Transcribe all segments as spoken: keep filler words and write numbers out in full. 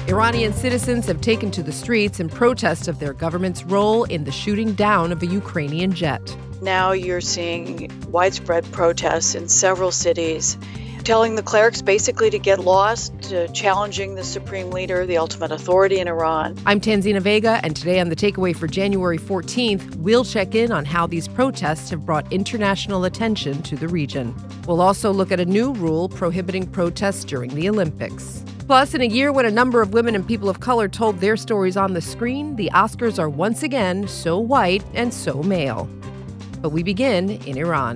Iranian citizens have taken to the streets in protest of their government's role in the shooting down of a Ukrainian jet. Now you're seeing widespread protests in several cities, telling the clerics basically to get lost, uh, challenging the supreme leader, the ultimate authority in Iran. I'm Tanzina Vega, and today on The Takeaway for January fourteenth, we'll check in on how these protests have brought international attention to the region. We'll also look at a new rule prohibiting protests during the Olympics. Plus, in a year when a number of women and people of color told their stories on the screen, the Oscars are once again so white and so male. But we begin in Iran.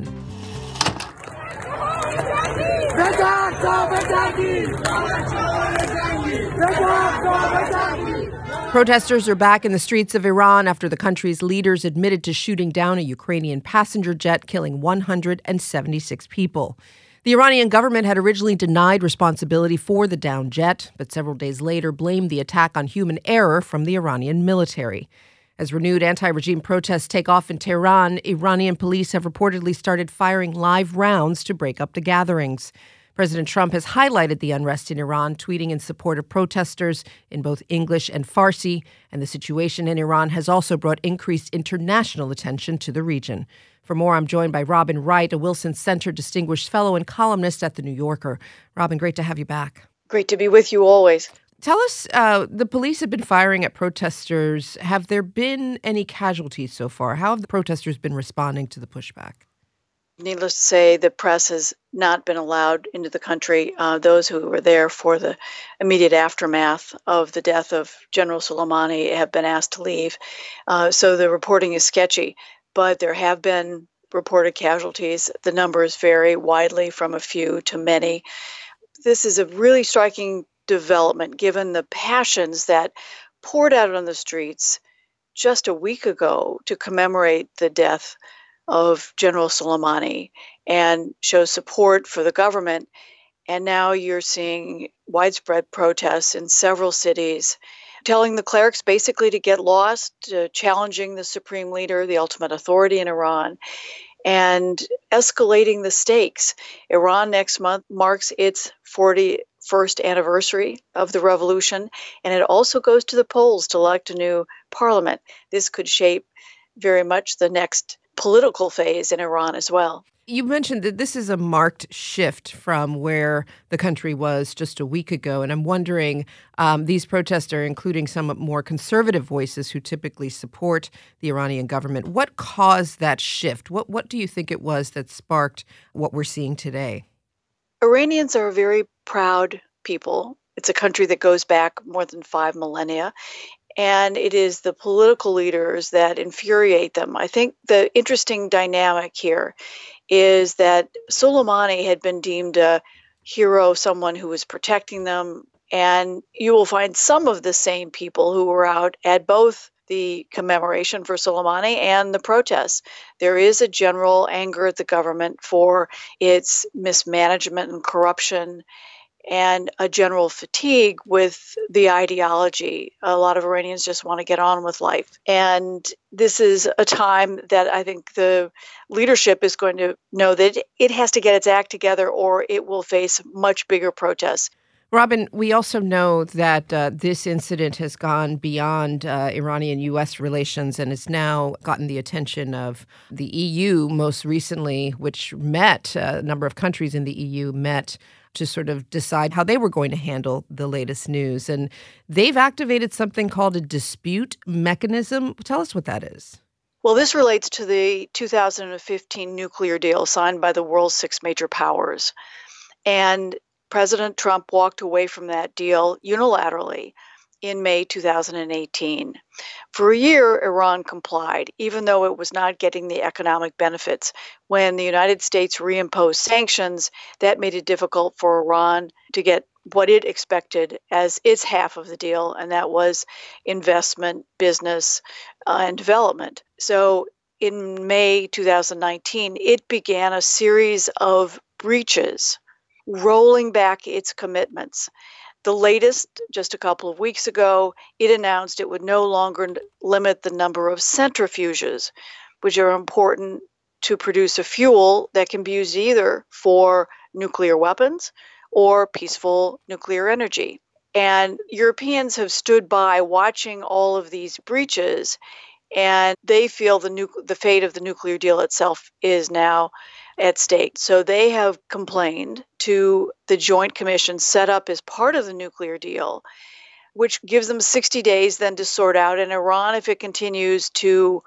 Protesters are back in the streets of Iran after the country's leaders admitted to shooting down a Ukrainian passenger jet, killing one hundred seventy-six people. The Iranian government had originally denied responsibility for the downed jet, but several days later blamed the attack on human error from the Iranian military. As renewed anti-regime protests take off in Tehran, Iranian police have reportedly started firing live rounds to break up the gatherings. President Trump has highlighted the unrest in Iran, tweeting in support of protesters in both English and Farsi, and the situation in Iran has also brought increased international attention to the region. For more, I'm joined by Robin Wright, a Wilson Center Distinguished Fellow and columnist at The New Yorker. Robin, great to have you back. Great to be with you always. Tell us, uh, the police have been firing at protesters. Have there been any casualties so far? How have the protesters been responding to the pushback? Needless to say, the press has not been allowed into the country. Uh, those who were there for the immediate aftermath of the death of General Soleimani have been asked to leave. Uh, so the reporting is sketchy, but there have been reported casualties. The numbers vary widely from a few to many. This is a really striking development given the passions that poured out on the streets just a week ago to commemorate the death of General Soleimani and show support for the government. And now you're seeing widespread protests in several cities, telling the clerics basically to get lost, uh, challenging the supreme leader, the ultimate authority in Iran, and escalating the stakes. Iran next month marks its forty-first anniversary of the revolution, and it also goes to the polls to elect a new parliament. This could shape very much the next political phase in Iran as well. You mentioned that this is a marked shift from where the country was just a week ago. And I'm wondering, um, these protests are including some more conservative voices who typically support the Iranian government. What caused that shift? What, what do you think it was that sparked what we're seeing today? Iranians are a very proud people. It's a country that goes back more than five millennia. And it is the political leaders that infuriate them. I think the interesting dynamic here is that Soleimani had been deemed a hero, someone who was protecting them. And you will find some of the same people who were out at both the commemoration for Soleimani and the protests. There is a general anger at the government for its mismanagement and corruption, and a general fatigue with the ideology. A lot of Iranians just want to get on with life. And this is a time that I think the leadership is going to know that it has to get its act together or it will face much bigger protests. Robin, we also know that uh, this incident has gone beyond uh, Iranian-U S relations and has now gotten the attention of the E U most recently, which met, uh, a number of countries in the E U met to sort of decide how they were going to handle the latest news. And they've activated something called a dispute mechanism. Tell us what that is. Well, this relates to the two thousand fifteen nuclear deal signed by the world's six major powers. And President Trump walked away from that deal unilaterally in May two thousand eighteen. For a year, Iran complied, even though it was not getting the economic benefits. When the United States reimposed sanctions, that made it difficult for Iran to get what it expected as its half of the deal, and that was investment, business, uh, and development. So in May two thousand nineteen, it began a series of breaches, rolling back its commitments. The latest, just a couple of weeks ago, it announced it would no longer limit the number of centrifuges, which are important to produce a fuel that can be used either for nuclear weapons or peaceful nuclear energy. And Europeans have stood by watching all of these breaches, and they feel the nu- the fate of the nuclear deal itself is now at stake. So they have complained to the Joint Commission set up as part of the nuclear deal, which gives them sixty days then to sort out. And Iran, if it continues to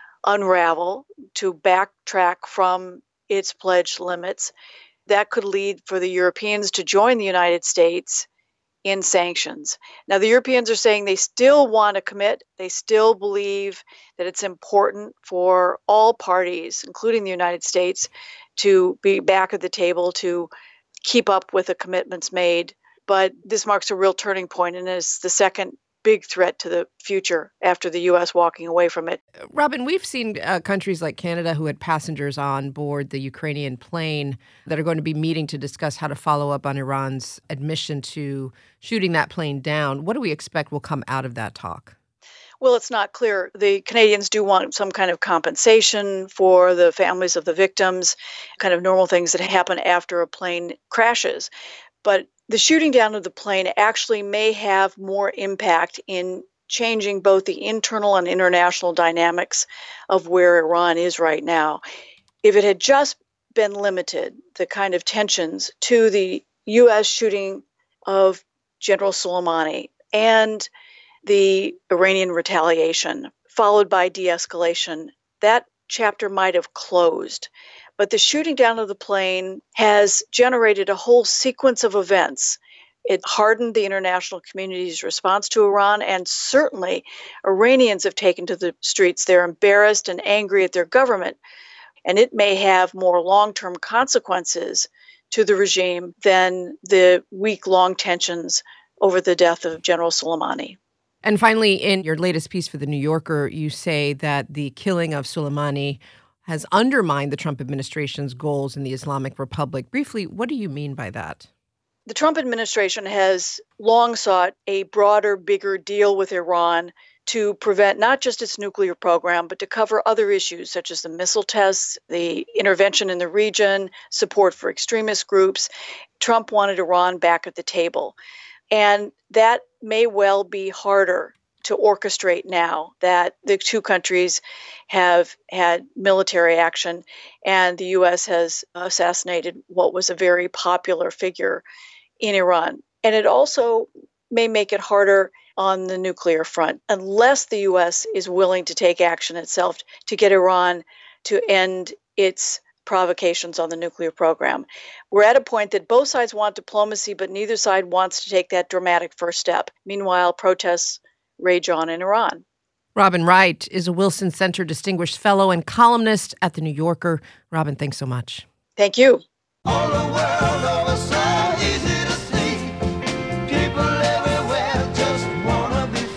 unravel, to backtrack from its pledged limits, that could lead for the Europeans to join the United States in sanctions. Now, the Europeans are saying they still want to commit. They still believe that it's important for all parties, including the United States, to be back at the table to keep up with the commitments made. But this marks a real turning point and is the second big threat to the future after the U S walking away from it. Robin, we've seen uh, countries like Canada who had passengers on board the Ukrainian plane that are going to be meeting to discuss how to follow up on Iran's admission to shooting that plane down. What do we expect will come out of that talk? Well, it's not clear. The Canadians do want some kind of compensation for the families of the victims, kind of normal things that happen after a plane crashes. But the shooting down of the plane actually may have more impact in changing both the internal and international dynamics of where Iran is right now. If it had just been limited, the kind of tensions to the U S shooting of General Soleimani and the Iranian retaliation, followed by de-escalation, that chapter might have closed. But the shooting down of the plane has generated a whole sequence of events. It hardened the international community's response to Iran, and certainly Iranians have taken to the streets. They're embarrassed and angry at their government, and it may have more long-term consequences to the regime than the week-long tensions over the death of General Soleimani. And finally, in your latest piece for The New Yorker, you say that the killing of Soleimani has undermined the Trump administration's goals in the Islamic Republic. Briefly, what do you mean by that? The Trump administration has long sought a broader, bigger deal with Iran to prevent not just its nuclear program, but to cover other issues such as the missile tests, the intervention in the region, support for extremist groups. Trump wanted Iran back at the table. And that may well be harder to orchestrate now that the two countries have had military action and the U S has assassinated what was a very popular figure in Iran. And it also may make it harder on the nuclear front unless the U S is willing to take action itself to get Iran to end its provocations on the nuclear program. We're at a point that both sides want diplomacy, but neither side wants to take that dramatic first step. Meanwhile, protests rage on in Iran. Robin Wright is a Wilson Center Distinguished Fellow and columnist at The New Yorker. Robin, thanks so much. Thank you. All the world over so easy to see. People everywhere just wanna be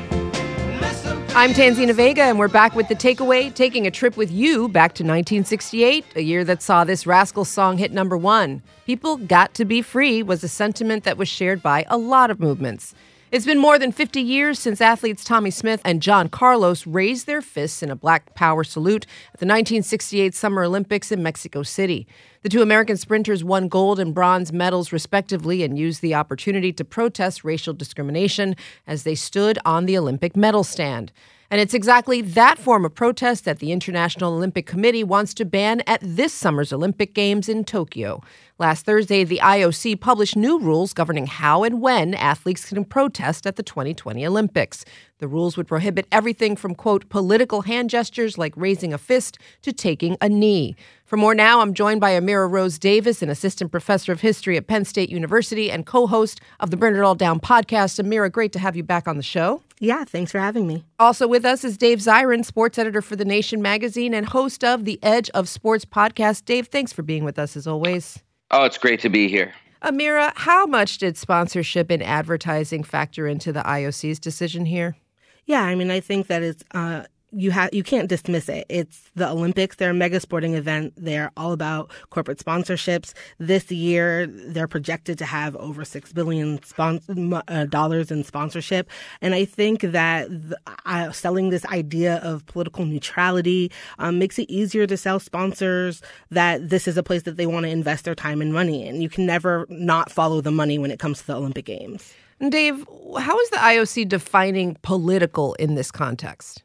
free. Listen. I'm Tanzina Vega, and we're back with The Takeaway, taking a trip with you back to nineteen sixty-eight, a year that saw this Rascals song hit number one. People got to be free was a sentiment that was shared by a lot of movements. It's been more than fifty years since athletes Tommie Smith and John Carlos raised their fists in a Black Power salute at the nineteen sixty-eight Summer Olympics in Mexico City. The two American sprinters won gold and bronze medals respectively and used the opportunity to protest racial discrimination as they stood on the Olympic medal stand. And it's exactly that form of protest that the International Olympic Committee wants to ban at this summer's Olympic Games in Tokyo. Last Thursday, the I O C published new rules governing how and when athletes can protest at the twenty twenty Olympics. The rules would prohibit everything from, quote, political hand gestures like raising a fist to taking a knee. For more now, I'm joined by Amira Rose Davis, an assistant professor of history at Penn State University and co-host of the Burn It All Down podcast. Amira, great to have you back on the show. Yeah, thanks for having me. Also with us is Dave Zirin, sports editor for The Nation magazine and host of the Edge of Sports podcast. Dave, thanks for being with us as always. Oh, it's great to be here. Amira, how much did sponsorship and advertising factor into the I O C's decision here? Yeah, I mean, I think that it's uh, you have you can't dismiss it. It's the Olympics. They're a mega sporting event. They're all about corporate sponsorships. This year, they're projected to have over six billion spon- uh, dollars in sponsorship. And I think that the, uh, selling this idea of political neutrality um, makes it easier to sell sponsors that this is a place that they want to invest their time and money in. You can never not follow the money when it comes to the Olympic Games. And Dave, how is the I O C defining political in this context?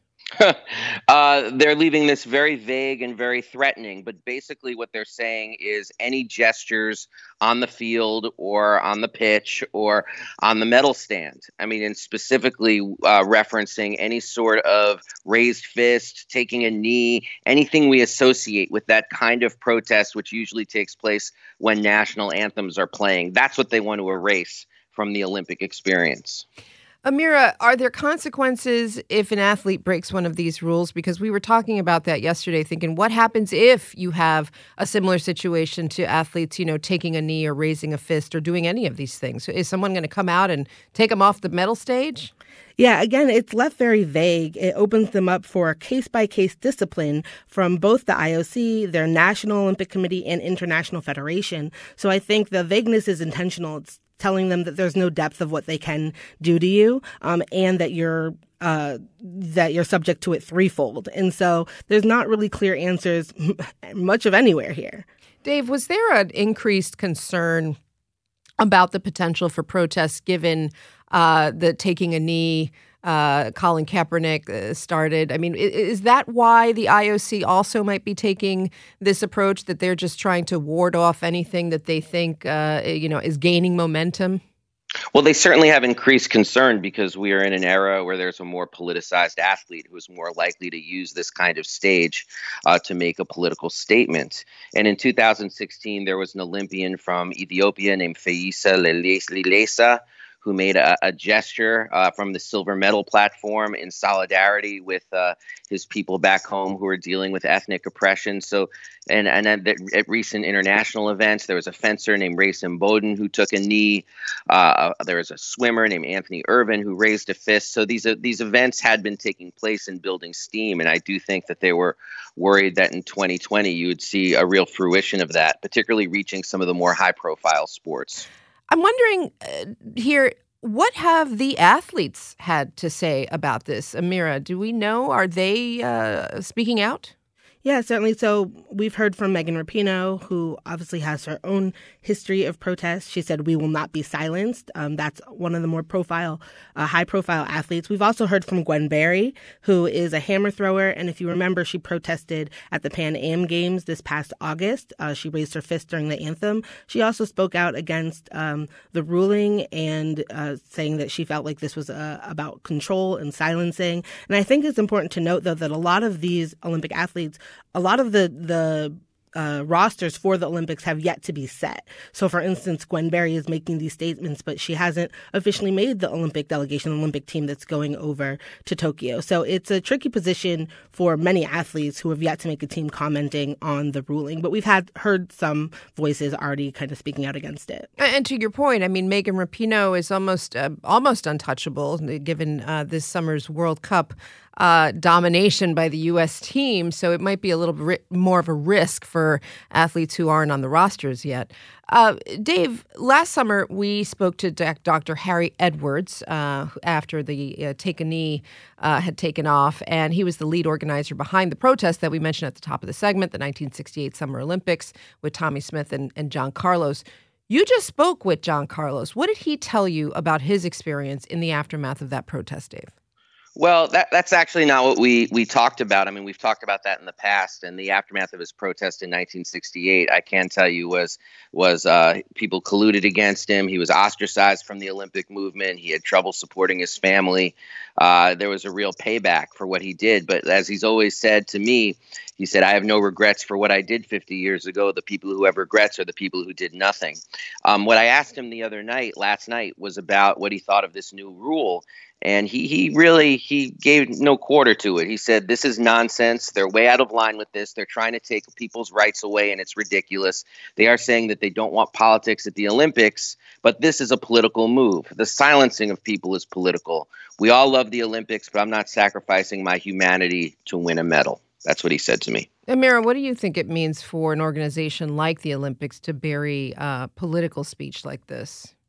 uh, they're leaving this very vague and very threatening. But basically what they're saying is any gestures on the field or on the pitch or on the medal stand. I mean, and specifically uh, referencing any sort of raised fist, taking a knee, anything we associate with that kind of protest, which usually takes place when national anthems are playing. That's what they want to erase from the Olympic experience. Amira, are there consequences if an athlete breaks one of these rules? Because we were talking about that yesterday, thinking what happens if you have a similar situation to athletes, you know, taking a knee or raising a fist or doing any of these things? Is someone going to come out and take them off the medal stage? Yeah, again, it's left very vague. It opens them up for case-by-case discipline from both the I O C, their National Olympic Committee, and International Federation. So I think the vagueness is intentional. It's telling them that there's no depth of what they can do to you, um, and that you're uh, that you're subject to it threefold. And so there's not really clear answers much of anywhere here. Dave, was there an increased concern about the potential for protests given uh, the taking a knee uh, Colin Kaepernick uh, started? I mean, is, is that why the I O C also might be taking this approach, that they're just trying to ward off anything that they think, uh, you know, is gaining momentum? Well, they certainly have increased concern because we are in an era where there's a more politicized athlete who is more likely to use this kind of stage uh, to make a political statement. And in two thousand sixteen, there was an Olympian from Ethiopia named Feyisa Lilesa, who made a, a gesture uh, from the silver medal platform in solidarity with uh, his people back home who are dealing with ethnic oppression. So, and and at, at recent international events, there was a fencer named Racing Bowden who took a knee. Uh, there was a swimmer named Anthony Irvin who raised a fist. So these uh, these events had been taking place and building steam, and I do think that they were worried that in twenty twenty you would see a real fruition of that, particularly reaching some of the more high-profile sports. I'm wondering uh, here, what have the athletes had to say about this? Amira, do we know? Are they uh, speaking out? Yeah, certainly. So we've heard from Megan Rapinoe, who obviously has her own history of protest. She said, "We will not be silenced." Um, that's one of the more profile, uh, high-profile athletes. We've also heard from Gwen Berry, who is a hammer thrower. And if you remember, she protested at the Pan Am Games this past August. Uh, she raised her fist during the anthem. She also spoke out against um, the ruling and uh, saying that she felt like this was uh, about control and silencing. And I think it's important to note, though, that a lot of these Olympic athletes, a lot of the the uh, rosters for the Olympics have yet to be set. So, for instance, Gwen Berry is making these statements, but she hasn't officially made the Olympic delegation, the Olympic team that's going over to Tokyo. So it's a tricky position for many athletes who have yet to make a team commenting on the ruling. But we've had heard some voices already kind of speaking out against it. And to your point, I mean, Megan Rapinoe is almost uh, almost untouchable given uh, this summer's World Cup Uh, domination by the U S team, so it might be a little bit more of a risk for athletes who aren't on the rosters yet. Uh, Dave, last summer we spoke to Doctor Harry Edwards uh, after the uh, Take a Knee uh, had taken off, and he was the lead organizer behind the protest that we mentioned at the top of the segment, the nineteen sixty-eight Summer Olympics, with Tommie Smith and, and John Carlos. You just spoke with John Carlos. What did he tell you about his experience in the aftermath of that protest, Dave? Well, that, that's actually not what we, we talked about. I mean, we've talked about that in the past, and the aftermath of his protest in nineteen sixty-eight, I can tell you, was was uh, people colluded against him. He was ostracized from the Olympic movement. He had trouble supporting his family. Uh, there was a real payback for what he did. But as he's always said to me, he said, "I have no regrets for what I did fifty years ago. The people who have regrets are the people who did nothing." Um, what I asked him the other night, last night, was about what he thought of this new rule. And he he really, he gave no quarter to it. He said, "This is nonsense. They're way out of line with this. They're trying to take people's rights away, and it's ridiculous. They are saying that they don't want politics at the Olympics, but this is a political move. The silencing of people is political. We all love the Olympics, but I'm not sacrificing my humanity to win a medal." That's what he said to me. Amira, what do you think it means for an organization like the Olympics to bury uh, political speech like this?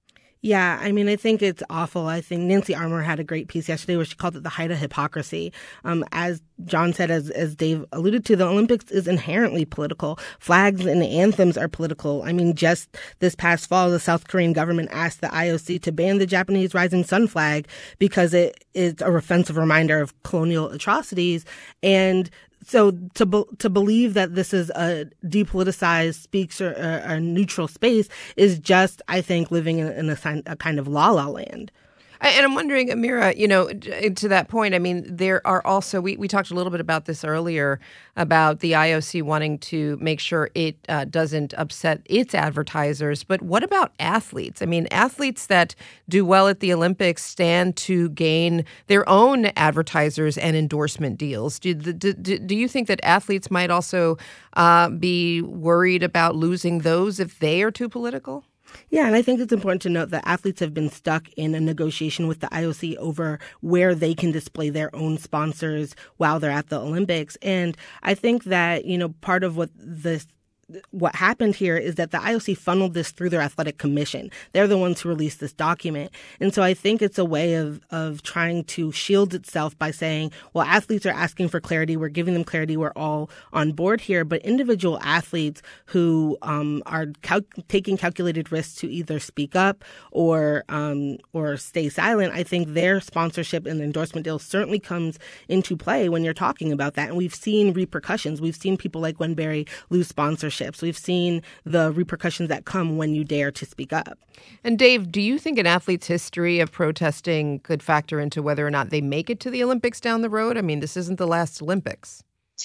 Yeah, I mean, I think it's awful. I think Nancy Armour had a great piece yesterday where she called it the height of hypocrisy. Um, as John said, as, as Dave alluded to, the Olympics is inherently political. Flags and anthems are political. I mean, just this past fall, the South Korean government asked the I O C to ban the Japanese rising sun flag because it is a offensive reminder of colonial atrocities. And So to be, to believe that this is a depoliticized speaks or a, a neutral space is just, I think, living in, in a, a kind of la-la land. And I'm wondering, Amira, you know, to that point, I mean, there are also, we, we talked a little bit about this earlier, about the I O C wanting to make sure it uh, doesn't upset its advertisers. But what about athletes? I mean, athletes that do well at the Olympics stand to gain their own advertisers and endorsement deals. Do, do, do you think that athletes might also uh, be worried about losing those if they are too political? Yeah, and I think it's important to note that athletes have been stuck in a negotiation with the I O C over where they can display their own sponsors while they're at the Olympics. And I think that, you know, part of what this what happened here is that the I O C funneled this through their athletic commission. They're the ones who released this document. And so I think it's a way of, of trying to shield itself by saying, well, athletes are asking for clarity. We're giving them clarity. We're all on board here. But individual athletes who um, are cal- taking calculated risks to either speak up or um, or stay silent, I think their sponsorship and endorsement deal certainly comes into play when you're talking about that. And we've seen repercussions. We've seen people like Gwen Berry lose sponsorship. We've seen the repercussions that come when you dare to speak up. And Dave, do you think an athlete's history of protesting could factor into whether or not they make it to the Olympics down the road? I mean, this isn't the last Olympics.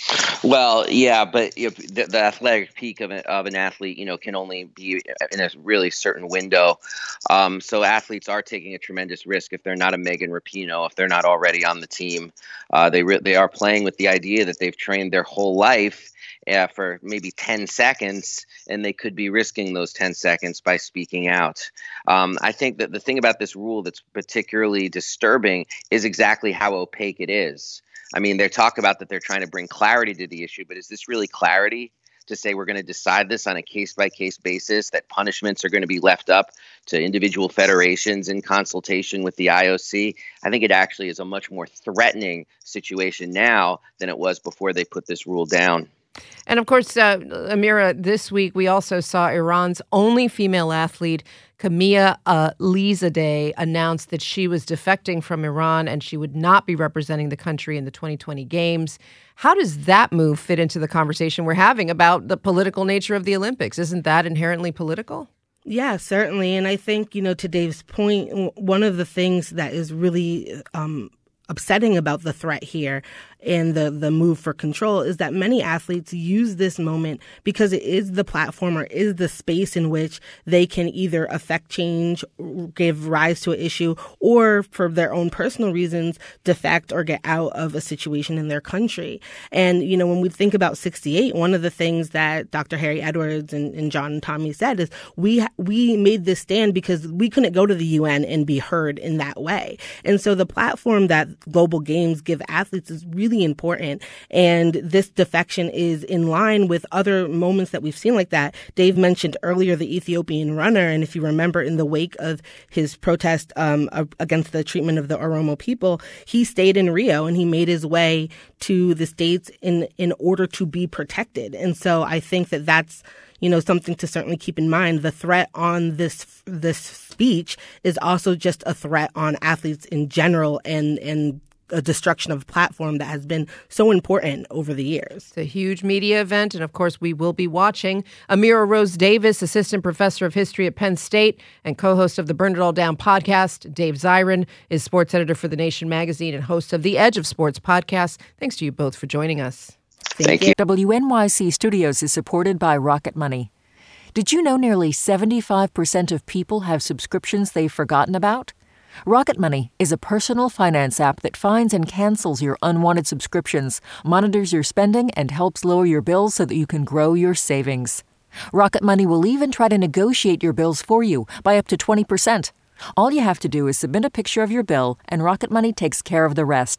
Well, yeah, but if the, the athletic peak of, a, of an athlete, you know, can only be in a really certain window. Um, so athletes are taking a tremendous risk if they're not a Megan Rapinoe, if they're not already on the team. Uh, they re- they are playing with the idea that they've trained their whole life uh, for maybe ten seconds, and they could be risking those ten seconds by speaking out. Um, I think that the thing about this rule that's particularly disturbing is exactly how opaque it is. I mean, they talk about that they're trying to bring clarity to the issue, but is this really clarity to say we're going to decide this on a case-by-case basis, that punishments are going to be left up to individual federations in consultation with the I O C? I think it actually is a much more threatening situation now than it was before they put this rule down. And of course, uh, Amira, this week we also saw Iran's only female athlete, Kamia uh, Lizadeh, announced that she was defecting from Iran and she would not be representing the country in the twenty twenty Games. How does that move fit into the conversation we're having about the political nature of the Olympics? Isn't that inherently political? Yeah, certainly. And I think, you know, to Dave's point, one of the things that is really um, upsetting about the threat here and the, the move for control is that many athletes use this moment because it is the platform or is the space in which they can either affect change, give rise to an issue, or for their own personal reasons, defect or get out of a situation in their country. And, you know, when we think about sixty-eight, one of the things that Doctor Harry Edwards and, and John and Tommy said is we we made this stand because we couldn't go to the U N and be heard in that way. And so the platform that global games give athletes is really important. And this defection is in line with other moments that we've seen like that. Dave mentioned earlier the Ethiopian runner. And if you remember, in the wake of his protest um, against the treatment of the Oromo people, he stayed in Rio and he made his way to the States in, in order to be protected. And so I think that that's, you know, something to certainly keep in mind. The threat on this this speech is also just a threat on athletes in general and and a destruction of a platform that has been so important over the years. It's a huge media event, and of course, we will be watching. Amira Rose Davis, Assistant Professor of History at Penn State and co-host of the Burn It All Down podcast. Dave Zirin is sports editor for The Nation magazine and host of the Edge of Sports podcast. Thanks to you both for joining us. Thank, Thank you. you. W N Y C Studios is supported by Rocket Money. Did you know nearly seventy-five percent of people have subscriptions they've forgotten about? Rocket Money is a personal finance app that finds and cancels your unwanted subscriptions, monitors your spending, and helps lower your bills so that you can grow your savings. Rocket Money will even try to negotiate your bills for you by up to twenty percent. All you have to do is submit a picture of your bill, and Rocket Money takes care of the rest.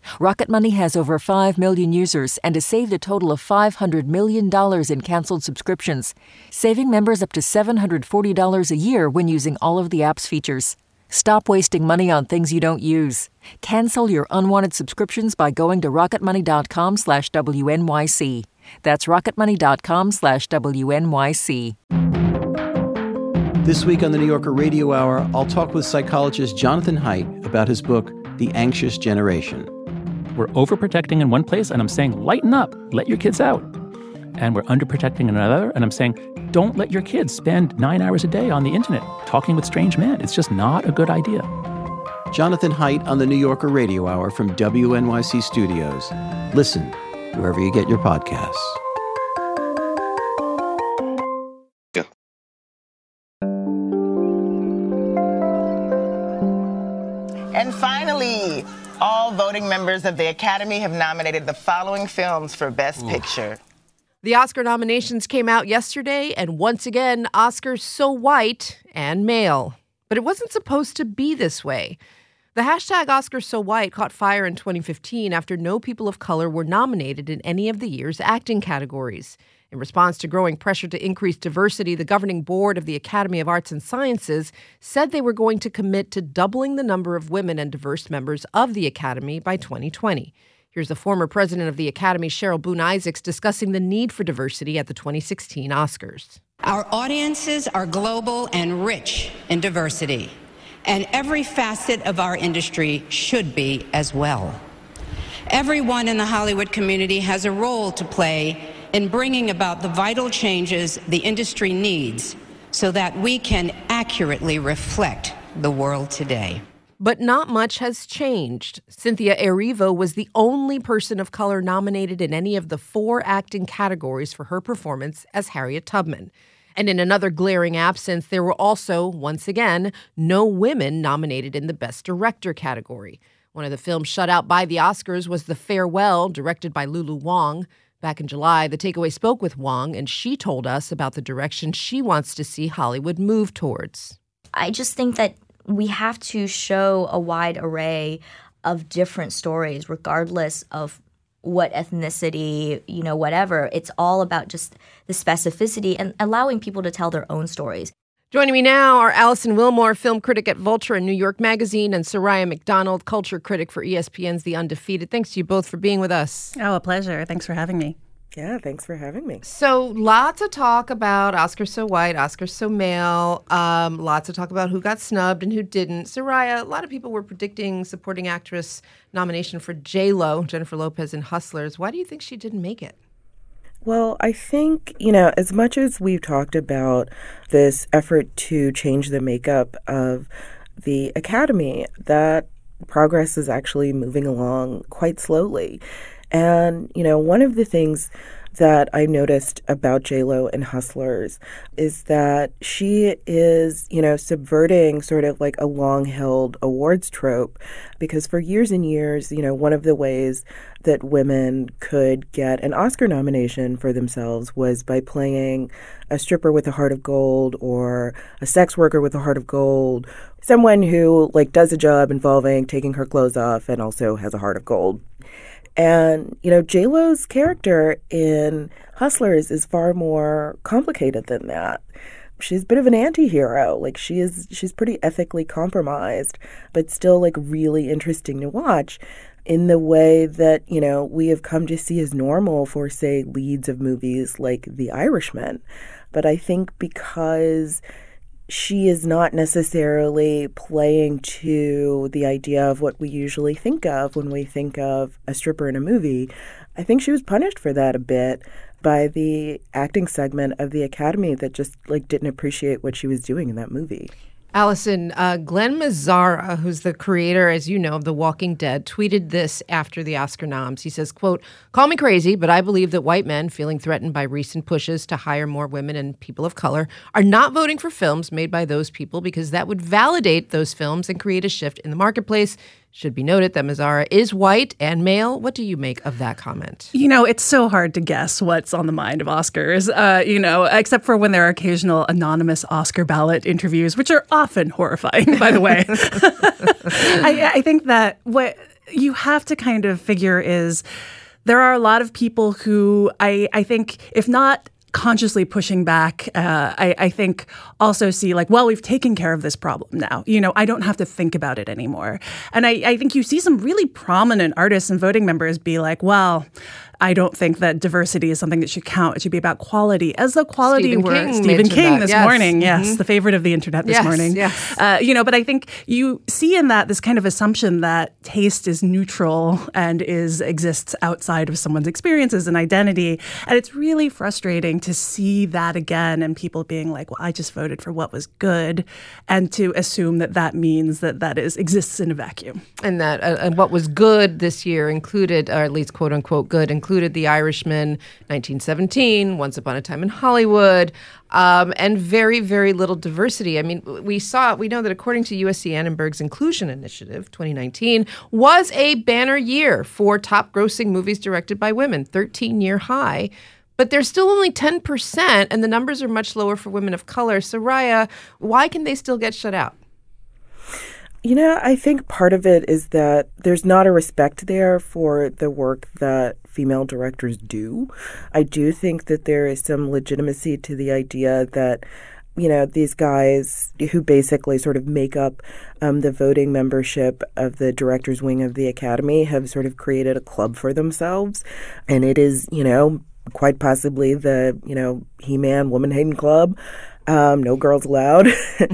Rocket Money has over five million users and has saved a total of five hundred million dollars in canceled subscriptions, saving members up to seven hundred forty dollars a year when using all of the app's features. Stop wasting money on things you don't use. Cancel your unwanted subscriptions by going to rocketmoney.com slash WNYC. That's rocketmoney.com slash WNYC. This week on the New Yorker Radio Hour, I'll talk with psychologist Jonathan Haidt about his book, The Anxious Generation. We're overprotecting in one place, and I'm saying, lighten up, let your kids out. And we're underprotecting in another, and I'm saying, don't let your kids spend nine hours a day on the internet talking with strange men. It's just not a good idea. Jonathan Haidt on the New Yorker Radio Hour from W N Y C Studios. Listen wherever you get your podcasts. Yeah. And finally, all voting members of the Academy have nominated the following films for Best Ooh. Picture. The Oscar nominations came out yesterday, and once again, Oscars so white and male. But it wasn't supposed to be this way. The hashtag Oscars so white caught fire in twenty fifteen after no people of color were nominated in any of the year's acting categories. In response to growing pressure to increase diversity, the governing board of the Academy of Arts and Sciences said they were going to commit to doubling the number of women and diverse members of the Academy by twenty twenty. Here's the former president of the Academy, Cheryl Boone Isaacs, discussing the need for diversity at the twenty sixteen Oscars. Our audiences are global and rich in diversity, and every facet of our industry should be as well. Everyone in the Hollywood community has a role to play in bringing about the vital changes the industry needs so that we can accurately reflect the world today. But not much has changed. Cynthia Erivo was the only person of color nominated in any of the four acting categories for her performance as Harriet Tubman. And in another glaring absence, there were also, once again, no women nominated in the Best Director category. One of the films shut out by the Oscars was The Farewell, directed by Lulu Wang. Back in July, The Takeaway spoke with Wang, and she told us about the direction she wants to see Hollywood move towards. I just think that we have to show a wide array of different stories, regardless of what ethnicity, you know, whatever. It's all about just the specificity and allowing people to tell their own stories. Joining me now are Alison Willmore, film critic at Vulture and New York Magazine, and Soraya McDonald, culture critic for E S P N's The Undefeated. Thanks to you both for being with us. Oh, a pleasure. Thanks for having me. Yeah, thanks for having me. So lots of talk about Oscars so white, Oscars so male. Um, lots of talk about who got snubbed and who didn't. Soraya, a lot of people were predicting supporting actress nomination for J Lo, Jennifer Lopez in Hustlers. Why do you think she didn't make it? Well, I think, you know, as much as we've talked about this effort to change the makeup of the Academy, that progress is actually moving along quite slowly. And, you know, one of the things that I noticed about J Lo and Hustlers is that she is, you know, subverting sort of like a long-held awards trope, because for years and years, you know, one of the ways that women could get an Oscar nomination for themselves was by playing a stripper with a heart of gold or a sex worker with a heart of gold, someone who like does a job involving taking her clothes off and also has a heart of gold. And, you know, J-Lo's character in Hustlers is far more complicated than that. She's a bit of an anti-hero. Like, she is, she's pretty ethically compromised, but still, like, really interesting to watch in the way that, you know, we have come to see as normal for, say, leads of movies like The Irishman. But I think because she is not necessarily playing to the idea of what we usually think of when we think of a stripper in a movie, I think she was punished for that a bit by the acting segment of the Academy that just like didn't appreciate what she was doing in that movie. Allison, uh, Glenn Mazzara, who's the creator, as you know, of The Walking Dead, tweeted this after the Oscar noms. He says, quote, "Call me crazy, but I believe that white men feeling threatened by recent pushes to hire more women and people of color are not voting for films made by those people because that would validate those films and create a shift in the marketplace. Should be noted that Mazzara is white and male. What do you make of that comment?" You know, it's so hard to guess what's on the mind of Oscars, uh, you know, except for when there are occasional anonymous Oscar ballot interviews, which are often horrifying, by the way. I, I think that what you have to kind of figure is there are a lot of people who I, I think, if not consciously pushing back, uh, I, I think also see like, well, we've taken care of this problem now. You know, I don't have to think about it anymore. And I, I think you see some really prominent artists and voting members be like, well, I don't think that diversity is something that should count. It should be about quality. As though quality Stephen were King Stephen King that. this Yes. morning. Yes, Mm-hmm. the favorite of the internet this yes, morning. Yes. Uh, you know, but I think you see in that this kind of assumption that taste is neutral and is exists outside of someone's experiences and identity. And it's really frustrating to see that again and people being like, well, I just voted for what was good, and to assume that that means that that is exists in a vacuum. And that uh, and what was good this year included, or at least quote unquote good, included The Irishman, nineteen seventeen, Once Upon a Time in Hollywood, um, and very, very little diversity. I mean, we saw, we know that according to U S C Annenberg's Inclusion Initiative, twenty nineteen was a banner year for top grossing movies directed by women, thirteen-year high. But they're still only ten percent, and the numbers are much lower for women of color. So, Raya, why can they still get shut out? You know, I think part of it is that there's not a respect there for the work that female directors do. I do think that there is some legitimacy to the idea that, you know, these guys who basically sort of make up um, the voting membership of the directors' wing of the Academy have sort of created a club for themselves. And it is, you know, quite possibly the, you know, He-Man Woman Hating Club. Um, no girls allowed.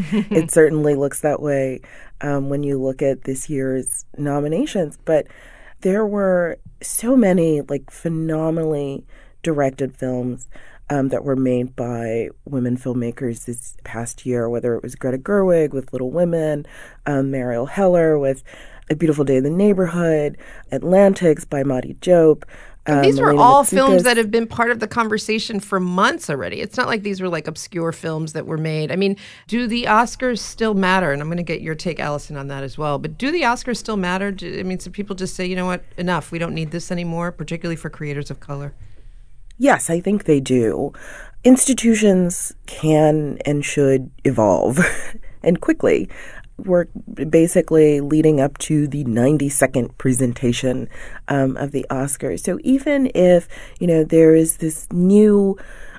It certainly looks that way um, when you look at this year's nominations. But there were so many like phenomenally directed films um, that were made by women filmmakers this past year, whether it was Greta Gerwig with Little Women, um, Mariel Heller with A Beautiful Day in the Neighborhood, Atlantics by Madi Diop. And these um, were Elena all Matsoukas. films that have been part of the conversation for months already. It's not like these were like obscure films that were made. I mean, do the Oscars still matter? And I'm going to get your take, Allison, on that as well. But do the Oscars still matter? Do, I mean, some people just say, you know what, enough. We don't need this anymore, particularly for creators of color. Yes, I think they do. Institutions can and should evolve, and quickly. We're basically leading up to the ninety-second presentation um, of the Oscars. So even if, you know, there is this new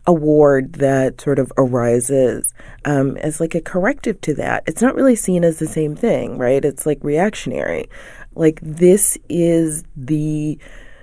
award that sort of arises um, as like a corrective to that, it's not really seen as the same thing, right? It's like reactionary. Like this is the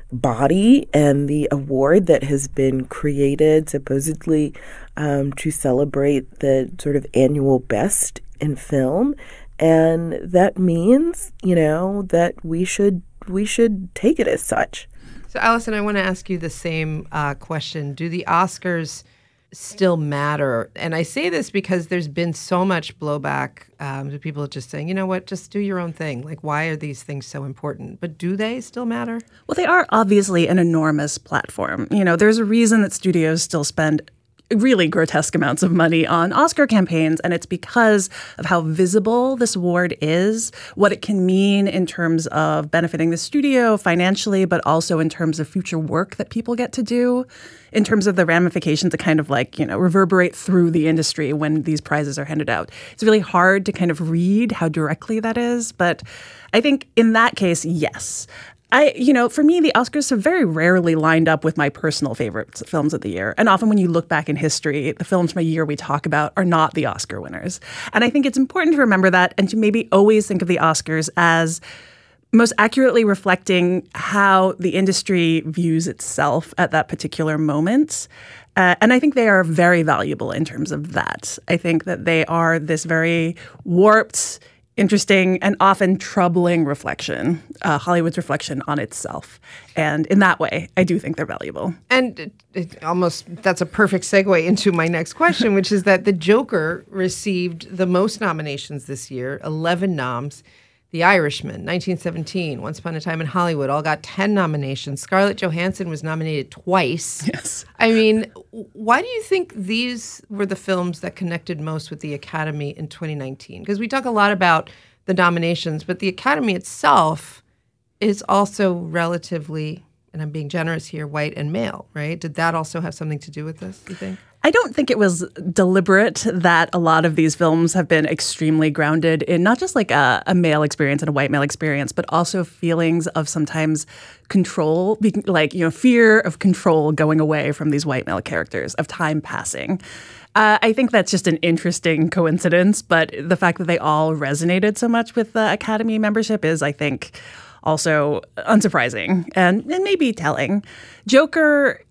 body and the award that has been created supposedly um, to celebrate the sort of annual best in film. And that means, you know, that we should we should take it as such. So, Allison, I want to ask you the same uh, question. Do the Oscars still matter? And I say this because there's been so much blowback um, to people just saying, you know what, just do your own thing. Like, why are these things so important? But do they still matter? Well, they are obviously an enormous platform. You know, there's a reason that studios still spend really grotesque amounts of money on Oscar campaigns, and it's because of how visible this award is, what it can mean in terms of benefiting the studio financially, but also in terms of future work that people get to do, in terms of the ramifications that kind of like, you know, reverberate through the industry when these prizes are handed out. It's really hard to kind of read how directly that is, but I think in that case, yes. I, you know, for me, the Oscars have very rarely lined up with my personal favorite films of the year. And often when you look back in history, the films from a year we talk about are not the Oscar winners. And I think it's important to remember that and to maybe always think of the Oscars as most accurately reflecting how the industry views itself at that particular moment. Uh, and I think they are very valuable in terms of that. I think that they are this very warped, interesting, and often troubling reflection, uh, Hollywood's reflection on itself. And in that way, I do think they're valuable. And it, it almost, that's a perfect segue into my next question, which is that The Joker received the most nominations this year, eleven noms. The Irishman, nineteen seventeen, Once Upon a Time in Hollywood, all got ten nominations. Scarlett Johansson was nominated twice. Yes. I mean, why do you think these were the films that connected most with the Academy in twenty nineteen? Because we talk a lot about the nominations, but the Academy itself is also relatively, and I'm being generous here, white and male, right? Did that also have something to do with this, you think? I don't think it was deliberate that a lot of these films have been extremely grounded in not just like a, a male experience and a white male experience, but also feelings of sometimes control, like, you know, fear of control going away from these white male characters, of time passing. Uh, I think that's just an interesting coincidence, but the fact that they all resonated so much with the Academy membership is, I think, also unsurprising and, and maybe telling. Joker...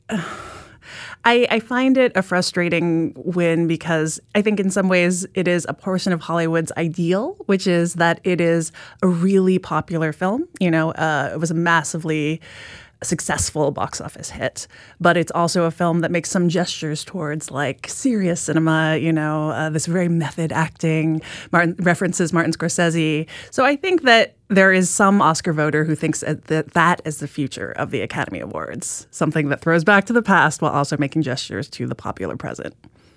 I, I find it a frustrating win because I think in some ways it is a portion of Hollywood's ideal, which is that it is a really popular film. You know, uh, it was a massively successful box office hit, but it's also a film that makes some gestures towards like serious cinema, you know, uh, this very method acting, Martin references Martin Scorsese. So I think that there is some Oscar voter who thinks that that is the future of the Academy Awards, something that throws back to the past while also making gestures to the popular present.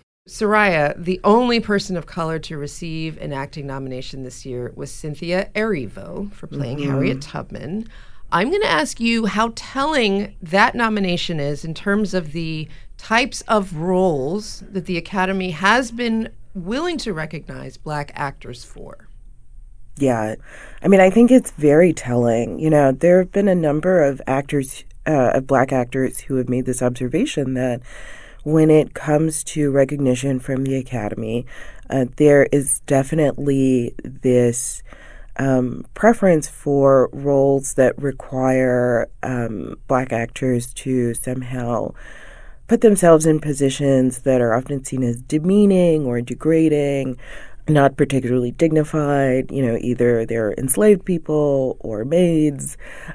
Soraya, the only person of color to receive an acting nomination this year was Cynthia Erivo for playing mm-hmm. Harriet Tubman. I'm going to ask you how telling that nomination is in terms of the types of roles that the Academy has been willing to recognize Black actors for. Yeah. I mean, I think it's very telling. You know, there have been a number of actors, uh, of Black actors who have made this observation that when it comes to recognition from the Academy, uh, there is definitely this Um, preference for roles that require um, Black actors to somehow put themselves in positions that are often seen as demeaning or degrading, not particularly dignified. You know, either they're enslaved people or maids,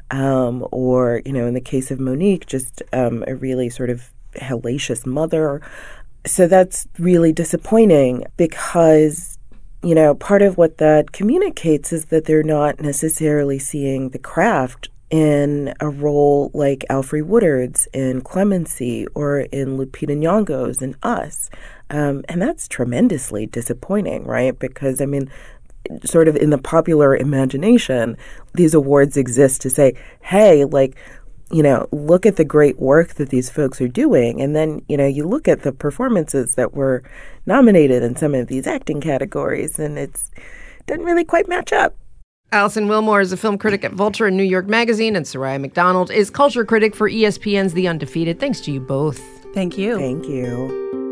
um, or, you know, in the case of Monique, just um, a really sort of hellacious mother. So that's really disappointing because, you know, part of what that communicates is that they're not necessarily seeing the craft in a role like Alfre Woodard's in Clemency or in Lupita Nyong'o's in Us. Um, and that's tremendously disappointing, right? Because, I mean, sort of in the popular imagination, these awards exist to say, hey, like, you know, look at the great work that these folks are doing. And then, you know, you look at the performances that were nominated in some of these acting categories, and it's doesn't really quite match up. Alison Willmore is a film critic at Vulture and New York Magazine, and Soraya McDonald is culture critic for E S P N's The Undefeated. Thanks to you both. Thank you. Thank you.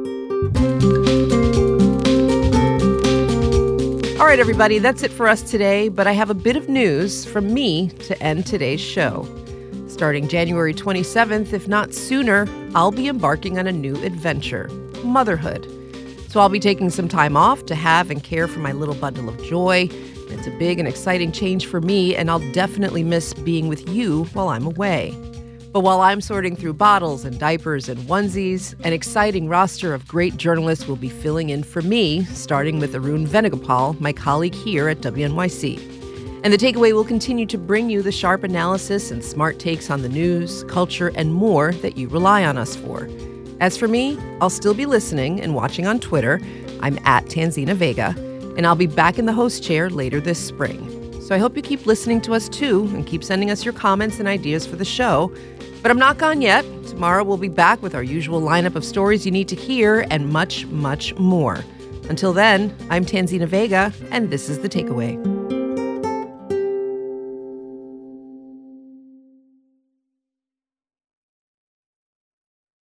All right, everybody, that's it for us today, but I have a bit of news from me to end today's show. Starting January twenty-seventh, if not sooner, I'll be embarking on a new adventure, motherhood. So I'll be taking some time off to have and care for my little bundle of joy. It's a big and exciting change for me, and I'll definitely miss being with you while I'm away. But while I'm sorting through bottles and diapers and onesies, an exciting roster of great journalists will be filling in for me, starting with Arun Venugopal, my colleague here at W N Y C. And The Takeaway will continue to bring you the sharp analysis and smart takes on the news, culture, and more that you rely on us for. As for me, I'll still be listening and watching on Twitter. I'm at Tanzina Vega, and I'll be back in the host chair later this spring. So I hope you keep listening to us too and keep sending us your comments and ideas for the show. But I'm not gone yet. Tomorrow we'll be back with our usual lineup of stories you need to hear and much, much more. Until then, I'm Tanzina Vega, and this is The Takeaway.